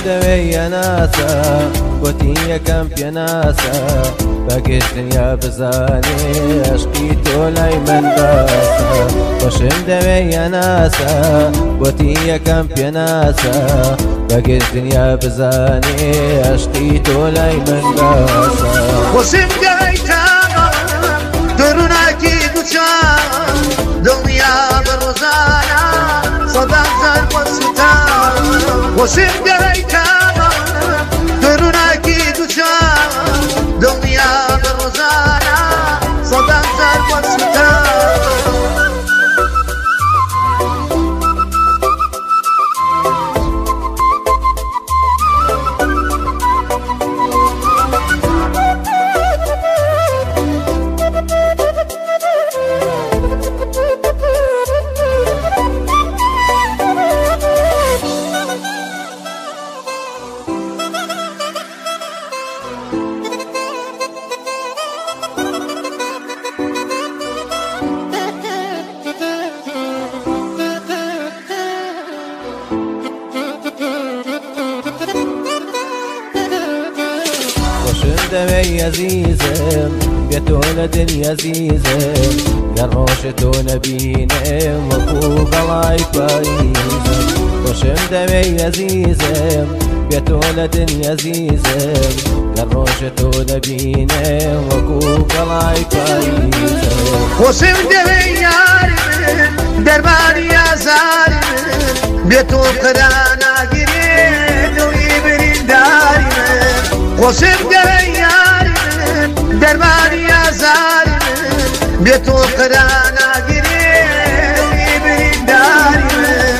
دەوێ ناسە گوتی یەکەم پێ ناسە بەگشتن یا بزانێ عشقی تۆ لای من باسە خۆشم دەوێ ناسە گوتی یەکەم پێ ناسە بەگشتن یا بزانێ عشقی تۆ لای من باسە خۆشم دەوێ دڕوناکی دووچار دڵنیا بە ڕۆژانە سەدان جار بۆ سوتان خۆشم دەوێ دڕوناکی دووچار دڵنیا بە ڕۆژانە سەدان جار بۆ سوتان دەوێ عەزیزم بێ تۆ لە دنیا عەزیزم گەر ڕۆژ تۆ نەبینێم وەکوو بەڵای پاییزم خۆشم دەوێ عەزیزم بێ تۆ لە دنیا عەزیزم گەر ڕۆژ تۆ نەبینێم وەکوو بەڵای پاییزم خۆشم دەوێ یاری من دەربانی ئازاری من بێ تۆ قەرا ناگیرێ دڵی برینداری من خۆشم دەوێ یاری من دەربانی ئازاری من بێ تۆ قەرا ناگیرێ دڵی برینداری من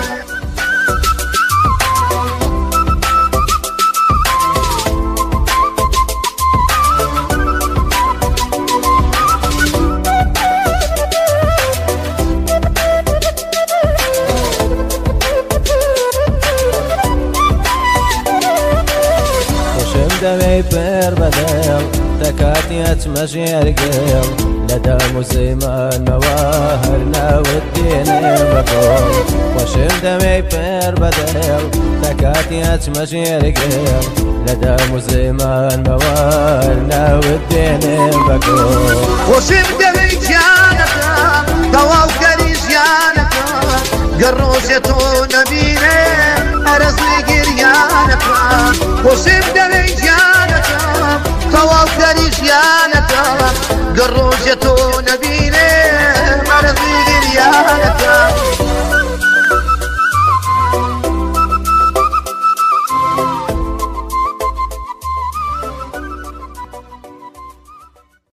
دەوێ پێر بەدڵ تەکاتی ئەچمە ژێرگەڵ لە دام و زەیمانەوە هەر ناوت دێنێ بەگۆڵ خۆشم دەوێ پێر بەدڵ تەکاتی ئەچمە ژێرگەڵ لە دام و زەیمانەوە هەر ناوت دێنێ بەگۆڵ خۆشم دەوێ گیانەکە تەواوکەری ژیانەکە گەر ڕۆژێ تۆ نەبینێ ئەرزی گریانەکە خۆشم دەوێ گیانەکە تەواوکەری ژیانەکە گەر ڕۆژێ تۆ